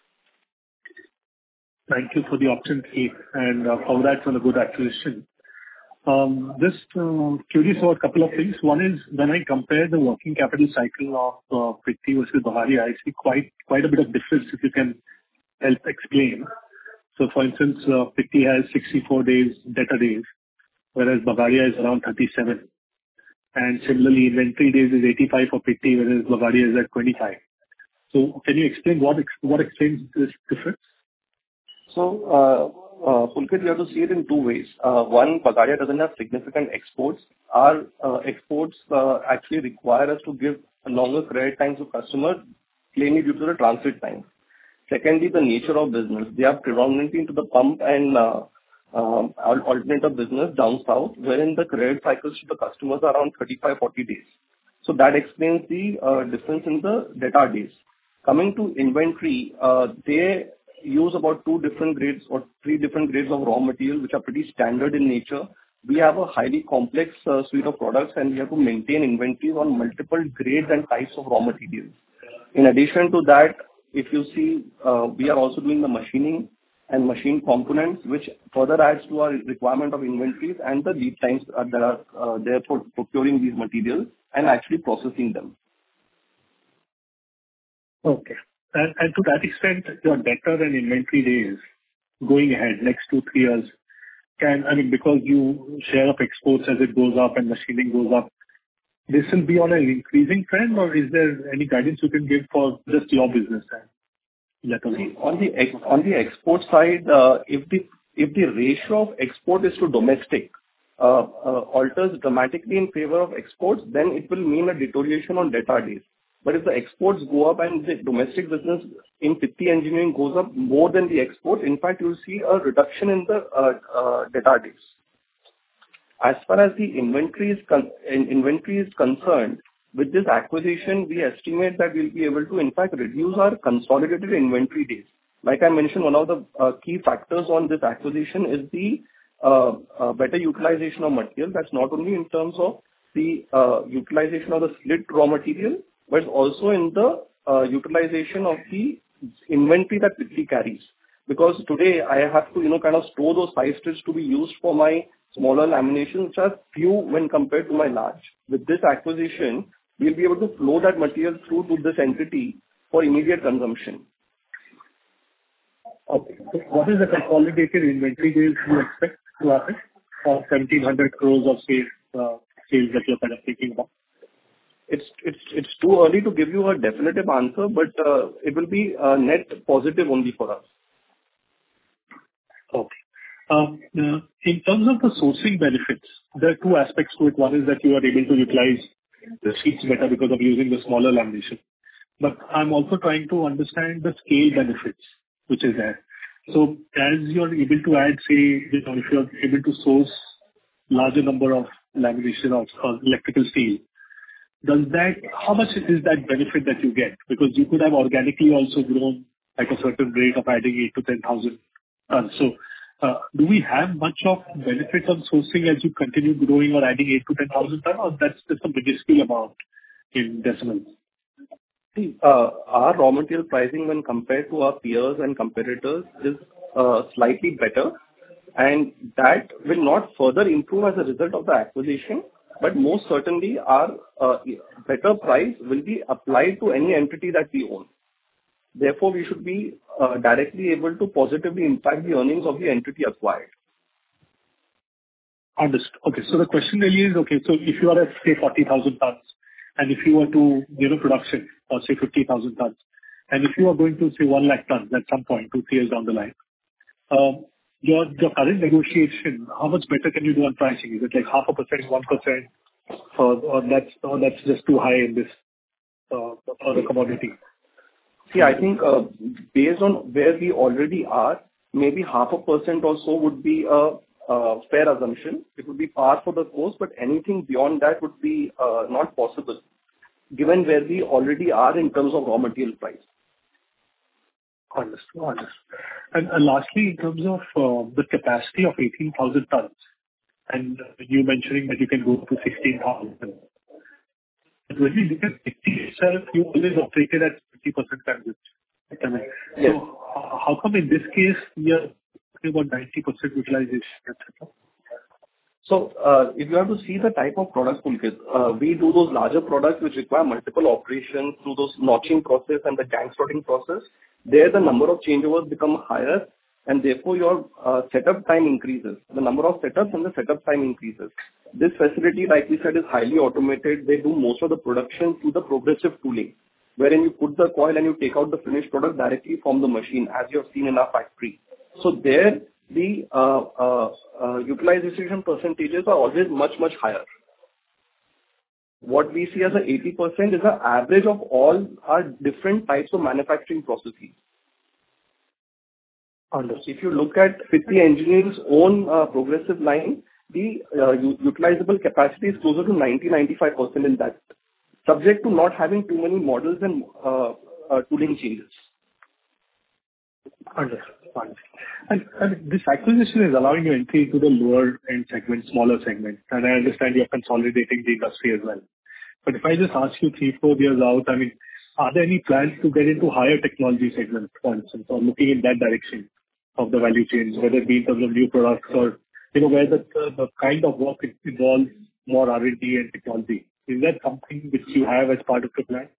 Thank you for the opportunity and congrats on a good acquisition. Just curious about a couple of things. One is when I compare the working capital cycle of Pitti versus Bagadia, I see quite a bit of difference, if you can help explain. So for instance, Pitti has 64 days debtor days, whereas Bagadia is around 37. And similarly, inventory days is 85 for Pitti, whereas Bagadia is at 25. So can you explain what explains this difference? So, Pulkit, you have to see it in two ways. One, Bagadia doesn't have significant exports. Our exports actually require us to give a longer credit time to customers, plainly due to the transit time. Secondly, the nature of business. They are predominantly into the pump and alternative business down south, wherein the credit cycles to the customers are around 35-40 days. So that explains the difference in the debtor days. Coming to inventory, they use about 2 different grades or 3 different grades of raw material, which are pretty standard in nature. We have a highly complex suite of products, and we have to maintain inventories on multiple grades and types of raw materials. In addition to that, if you see, we are also doing the machining and machine components, which further adds to our requirement of inventories and the lead times that are there for procuring these materials and actually processing them. Okay. And to that extent, your debtor and inventory days going ahead next 2-3 years because you share of exports as it goes up and machining goes up, this will be on an increasing trend, or is there any guidance you can give for just your business? On the export side, if the ratio of export is to domestic alters dramatically in favor of exports, then it will mean a deterioration on debtor days. But if the exports go up and the domestic business in Pitti Engineering goes up more than the export, in fact, you will see a reduction in the debtor days. As far as the inventory is concerned, with this acquisition, we estimate that we'll be able to, in fact, reduce our consolidated inventory days. Like I mentioned, one of the key factors on this acquisition is the better utilization of material. That's not only in terms of the utilization of the slit raw material, but also in the utilization of the inventory that Pitti carries. Because today I have to, kind of store those 5 strips to be used for my smaller laminations, which are few when compared to my large. With this acquisition, we'll be able to flow that material through to this entity for immediate consumption. Okay. So what is the consolidated inventory days you expect to happen for 1,700 crores of sales that you're kind of thinking about? It's too early to give you a definitive answer, but it will be net positive only for us. Okay. In terms of the sourcing benefits, there are two aspects to it. One is that you are able to utilize the sheets better because of using the smaller lamination. But I'm also trying to understand the scale benefits which is there. So as you're able to add, say, if you're able to source larger number of lamination or electrical steel, how much is that benefit that you get? Because you could have organically also grown at a certain rate of adding 8 to 10,000 tons. So do we have much of benefit on sourcing as you continue growing or adding 8 to 10,000 tons, or that's just a minuscule amount in decimals? See, our raw material pricing when compared to our peers and competitors is slightly better, and that will not further improve as a result of the acquisition, but most certainly our better price will be applied to any entity that we own. Therefore, we should be directly able to positively impact the earnings of the entity acquired. Understood. Okay. So the question really is, okay, so if you are at, say, 40,000 tons, and if you were to, production, or say 50,000 tons, and if you are going to, say, 1 lakh tons at some point, 2-3 years down the line, your current negotiation, how much better can you do on pricing? Is it like 0.5%, 1%, or that's just too high in this for the commodity? See, I think based on where we already are, maybe 0.5% or so would be a fair assumption. It would be par for the course, but anything beyond that would be not possible, given where we already are in terms of raw material price. Understood. And lastly, in terms of the capacity of 18,000 tons, and you mentioning that you can go to 16,000 tons. When we look at Pitti itself, you always operated at 50% coverage. Yes. So how come in this case we are talking about 90% utilization, etc.? So if you have to see the type of products, Pulkit, we do those larger products which require multiple operations through those notching process and the gang sorting process. There the number of changeovers become higher, and therefore your setup time increases. The number of setups and the setup time increases. This facility, like we said, is highly automated. They do most of the production through the progressive tooling, wherein you put the coil and you take out the finished product directly from the machine, as you have seen in our factory. So there, the utilization percentages are always much, much higher. What we see as 80% is the average of all our different types of manufacturing processes. Understood. If you look at Pitti Engineering's own progressive line, the utilizable capacity is closer to 90-95% in that, subject to not having too many models and tooling changes. Understood. And this acquisition is allowing you entry into the lower end segment, smaller segment, and I understand you're consolidating the industry as well. But if I just ask you 3-4 years out, are there any plans to get into higher technology segments, for instance, or looking in that direction of the value chain, whether it be in terms of new products or where the kind of work involves more R&D and technology? Is that something which you have as part of the plan?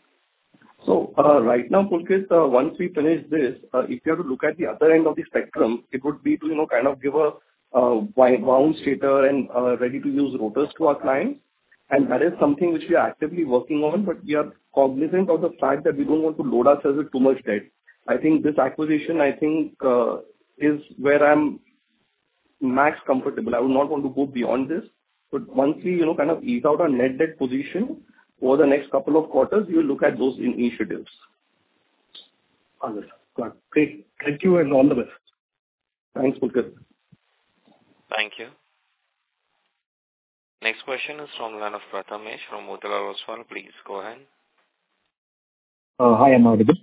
So right now, Pulkit, once we finish this, if you have to look at the other end of the spectrum, it would be to kind of give a wound stator and ready-to-use rotors to our clients, and that is something which we are actively working on. But we are cognizant of the fact that we don't want to load ourselves with too much debt. I think this acquisition, is where I'm max comfortable. I would not want to go beyond this. But once we kind of ease out our net debt position, over the next couple of quarters, we will look at those initiatives. Understood. Great. Thank you and all the best. Thanks, Pulkit. Thank you. Next question is from the line of Prathamesh from Motilal Oswal. Please go ahead. Hi, I'm audible.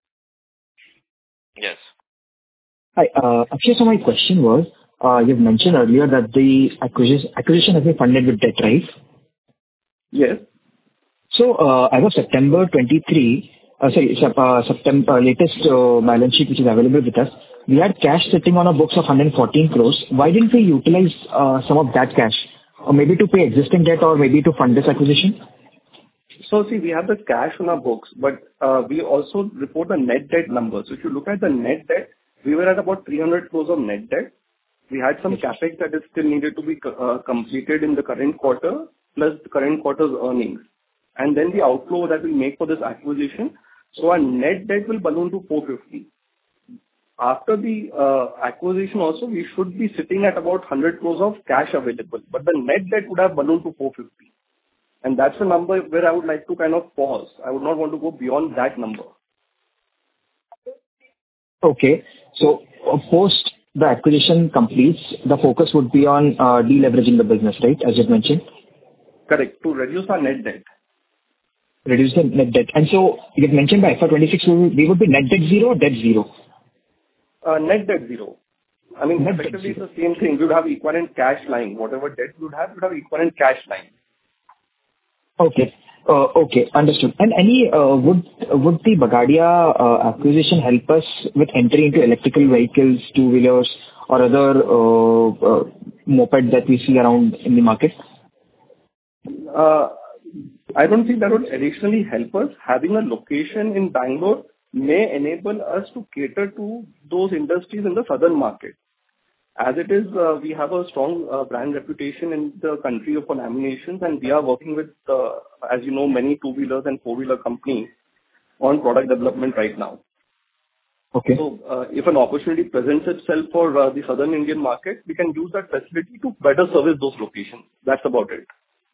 Yes. Hi. Actually, so my question was, you've mentioned earlier that the acquisition has been funded with debt, right? Yes. So, as of September 23, September latest balance sheet which is available with us, we had cash sitting on our books of 114 crores. Why didn't we utilize some of that cash? Or maybe to pay existing debt or maybe to fund this acquisition? So see, we have the cash on our books, but we also report the net debt numbers. So if you look at the net debt, we were at about 300 crores of net debt. We had some capex that is still needed to be completed in the current quarter, plus the current quarter's earnings, and then the outflow that we make for this acquisition. So our net debt will balloon to 450. After the acquisition also, we should be sitting at about 100 crores of cash available, but the net debt would have ballooned to 450. And that's a number where I would like to kind of pause. I would not want to go beyond that number. Okay. So post the acquisition completes, the focus would be on deleveraging the business, right? As you mentioned. Correct. To reduce our net debt. Reduce the net debt. And so you had mentioned by FY26 we would be net debt zero or debt zero? Net debt zero. I mean, effectively it's the same thing. We would have equivalent cash line. Whatever debt we would have equivalent cash line. Okay. Okay, understood. And any would the Bagadia acquisition help us with entry into electrical vehicles, two-wheelers, or other moped that we see around in the market? I don't think that would additionally help us. Having a location in Bangalore may enable us to cater to those industries in the southern market. As it is, we have a strong brand reputation in the country of laminations, and we are working with, as you know, many two-wheelers and four-wheeler companies on product development right now. Okay. So, if an opportunity presents itself for the southern Indian market, we can use that facility to better service those locations. That's about it.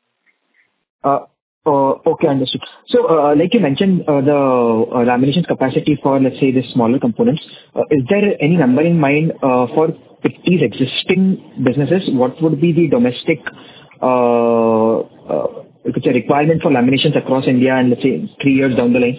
Okay, understood. So, like you mentioned, the lamination capacity for, let's say, the smaller components, is there any number in mind for Pitti's existing businesses? What would be the domestic requirement for laminations across India and, let's say, 3 years down the line?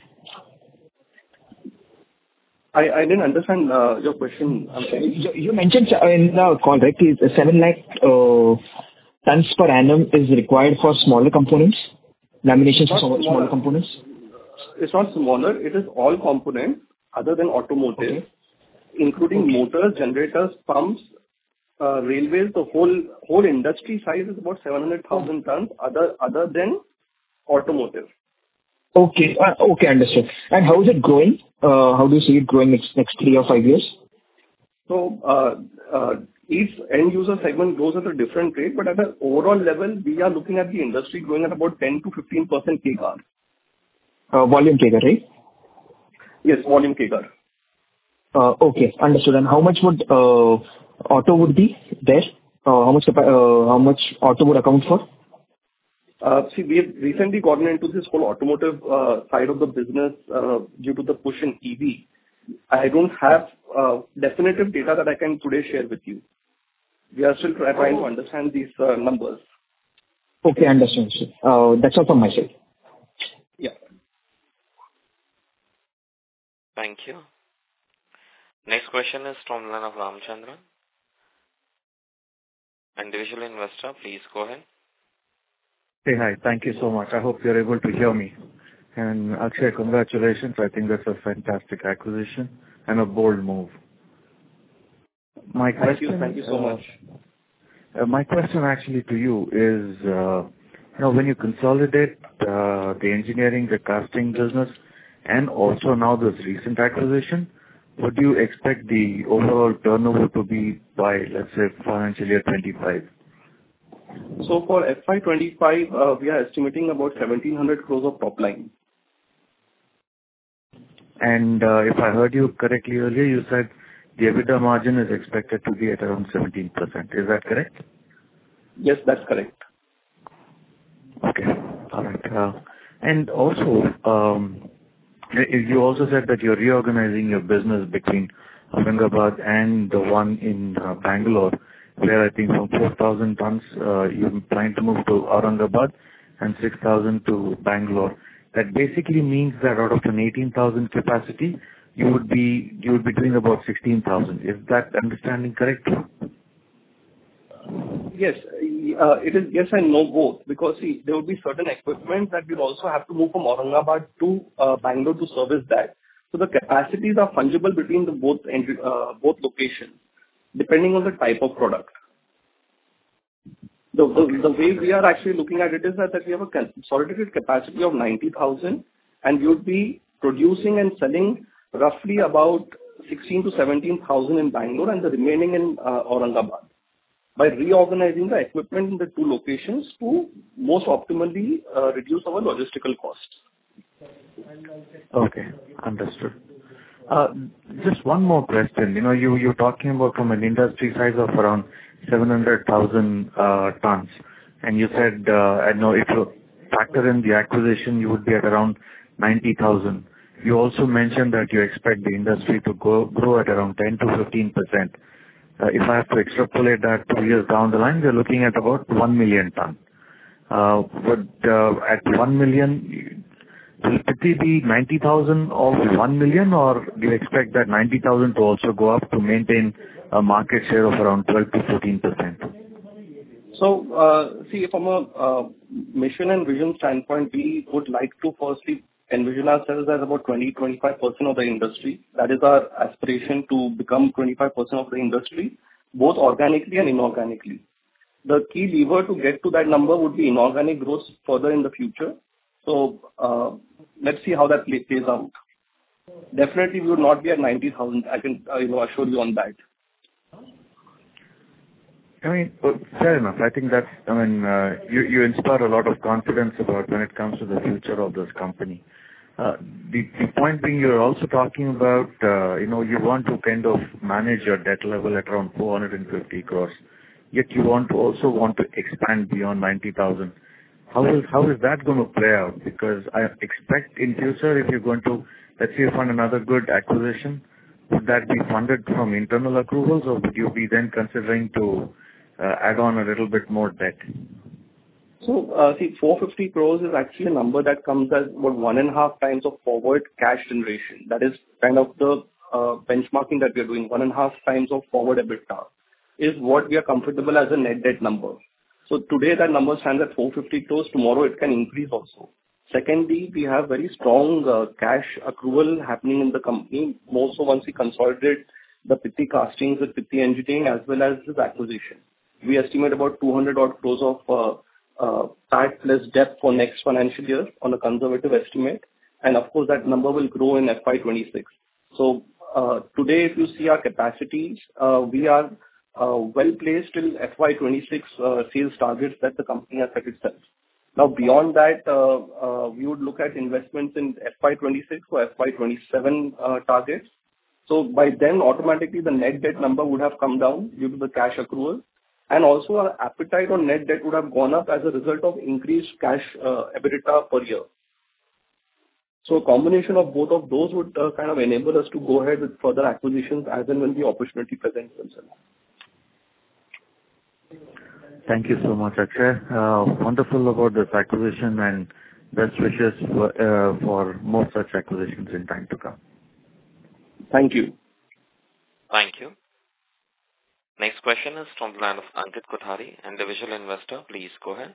I didn't understand your question. I'm sorry. You mentioned in the call, right, 7 lakh tons per annum is required for smaller components, laminations for smaller components? It's not smaller. It is all components other than automotive, including motors, generators, pumps, railways. The whole industry size is about 700,000 tons other than automotive. Okay. Okay, understood. And how is it growing? How do you see it growing next 3 or 5 years? So, each end user segment grows at a different rate, but at an overall level, we are looking at the industry growing at about 10 to 15% CAGR. Volume CAGR, right? Yes, volume CAGR. Okay, understood. And how much would auto would be there? How much auto would account for? See, we have recently gotten into this whole automotive side of the business due to the push in EV. I don't have definitive data that I can today share with you. We are still trying to understand these numbers. Okay, understood. That's all from my side. Yeah. Thank you. Next question is from the line of Ramchandran. Individual investor, please go ahead. Hey, hi. Thank you so much. I hope you're able to hear me. And Akshay, congratulations. I think that's a fantastic acquisition and a bold move. Thank you so much. My question actually to you is, when you consolidate the engineering, the casting business, and also now this recent acquisition, what do you expect the overall turnover to be by, let's say, financial year 25? So for FY25, we are estimating about 1,700 crores of top line. And if I heard you correctly earlier, you said the EBITDA margin is expected to be at around 17%. Is that correct? Yes, that's correct. Okay. All right. And also, you also said that you're reorganizing your business between Aurangabad and the one in Bangalore, where I think from 4,000 tons, you're planning to move to Aurangabad and 6,000 to Bangalore. That basically means that out of an 18,000 capacity, you would be doing about 16,000. Is that understanding correct? Yes. It is yes and no both, because see, there will be certain equipment that we'll also have to move from Aurangabad to Bangalore to service that. So the capacities are fungible between the both locations, depending on the type of product. The way we are actually looking at it is that we have a consolidated capacity of 90,000, and we would be producing and selling roughly about 16 to 17,000 in Bangalore and the remaining in Aurangabad, by reorganizing the equipment in the two locations to most optimally reduce our logistical costs. Okay, understood. Just one more question. You're talking about from an industry size of around 700,000 tons, and you said, I know if you factor in the acquisition, you would be at around 90,000. You also mentioned that you expect the industry to grow at around 10 to 15%. If I have to extrapolate that 2 years down the line, we're looking at about 1 million ton. At 1 million, will it be 90,000 of 1 million, or do you expect that 90,000 to also go up to maintain a market share of around 12 to 14%? So, see, from a mission and vision standpoint, we would like to firstly envision ourselves as about 20-25% of the industry. That is our aspiration, to become 25% of the industry, both organically and inorganically. The key lever to get to that number would be inorganic growth further in the future. So let's see how that plays out. Definitely, we would not be at 90,000. I can assure you on that. I mean, fair enough. I think that's, you inspire a lot of confidence about when it comes to the future of this company. The point being, you're also talking about, you want to kind of manage your debt level at around 450 crores, yet you also want to expand beyond 90,000. How is that going to play out? Because I expect in future, if you're going to, let's say, fund another good acquisition, would that be funded from internal accruals, or would you be then considering to add on a little bit more debt? So, see, 450 crores is actually a number that comes as about 1.5 times of forward cash generation. That is kind of the benchmarking that we are doing. 1.5 times of forward EBITDA is what we are comfortable as a net debt number. So today that number stands at 450 crores. Tomorrow it can increase also. Secondly, we have very strong cash accrual happening in the company, more so once we consolidate the Pitti Castings with Pitti Engineering as well as this acquisition. We estimate about 200 odd crores of PAT plus debt for next financial year on a conservative estimate. And of course, that number will grow in FY26. So today, if you see our capacities, we are well placed till FY26 sales targets that the company has set itself. Now, beyond that, we would look at investments in FY26 or FY27 targets. So by then, automatically, the net debt number would have come down due to the cash accrual. And also, our appetite on net debt would have gone up as a result of increased cash EBITDA per year. So a combination of both of those would kind of enable us to go ahead with further acquisitions as and when the opportunity presents themselves. Thank you so much, Akshay. Wonderful about this acquisition, and best wishes for more such acquisitions in time to come. Thank you. Thank you. Next question is from the line of Ankit Kothari, individual investor. Please go ahead.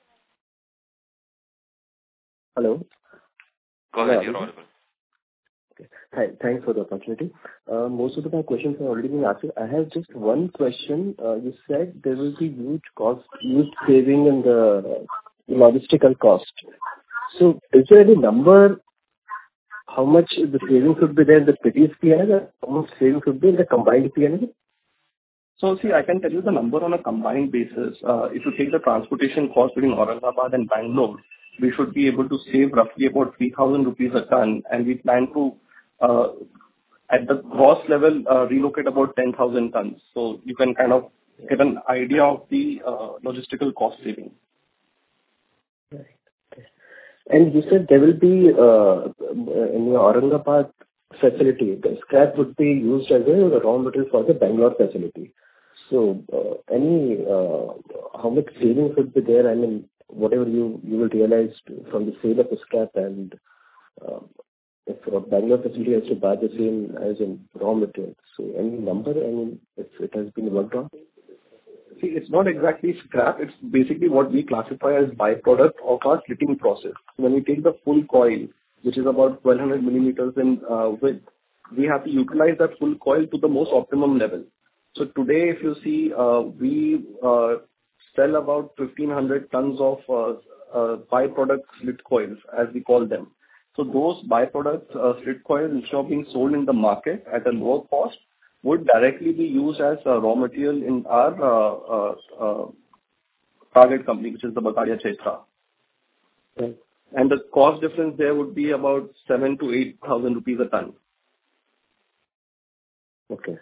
Hello. Go ahead, you're audible. Okay. Hi, thanks for the opportunity. Most of my questions have already been answered. I have just one question. You said there will be huge saving in the logistical cost. So is there any number how much the savings would be there in the Pitti's P&L and how much savings would be in the combined P&L? So see, I can tell you the number on a combined basis. If you take the transportation cost between Aurangabad and Bangalore, we should be able to save roughly about 3,000 rupees a ton, and we plan to, at the gross level, relocate about 10,000 tons. So you can kind of get an idea of the logistical cost saving. Right. Okay. And you said there will be in your Aurangabad facility, the scrap would be used as a raw material for the Bangalore facility. So how much savings would be there? I mean, whatever you will realize from the sale of the scrap, and if a Bangalore facility has to buy the same as in raw material. So any number, I mean, if it has been worked on? See, it's not exactly scrap. It's basically what we classify as byproduct of our slitting process. When we take the full coil, which is about 1,200 millimeters in width, we have to utilize that full coil to the most optimum level. So today, if you see, we sell about 1,500 tons of byproduct slit coils, as we call them. So those byproduct slit coils, instead of being sold in the market at a lower cost, would directly be used as raw material in our target company, which is the Bagadia Chaitra. Right. And the cost difference there would be about 7,000 to 8,000 rupees a ton. Okay.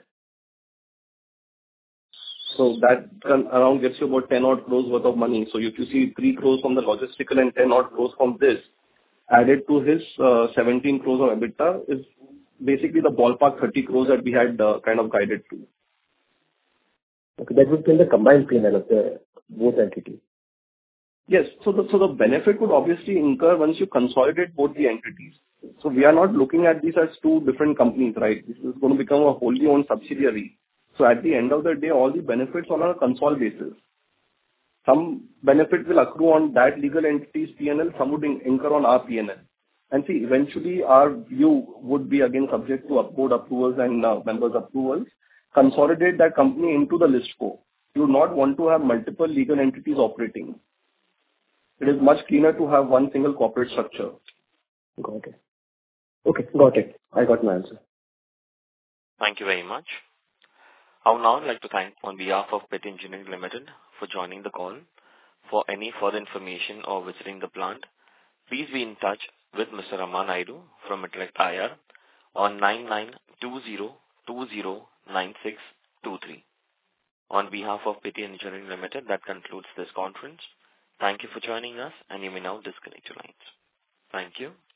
So that around gets you about 10 odd crores worth of money. So if you see 3 crores from the logistical and 10 odd crores from this, added to his 17 crores of EBITDA is basically the ballpark 30 crores that we had kind of guided to. Okay, that would be in the combined P&L of the both entities. Yes. So the benefit would obviously incur once you consolidate both the entities. So we are not looking at these as two different companies, right? This is going to become a wholly owned subsidiary. So at the end of the day, all the benefits on a consolidated basis. Some benefit will accrue on that legal entity's P&L, some would incur on our P&L. And see, eventually our view would be again subject to board approvals and members' approvals. Consolidate that company into the listco. You would not want to have multiple legal entities operating. It is much cleaner to have one single corporate structure. Got it. Okay, got it. I got my answer. Thank you very much. I would now like to thank on behalf of Pitti Engineering Limited for joining the call. For any further information or visiting the plant, please be in touch with Mr. Raman Naidu from Intellect IR on 9920209623. On behalf of Pitti Engineering Limited, that concludes this conference. Thank you for joining us, and you may now disconnect your lines. Thank you.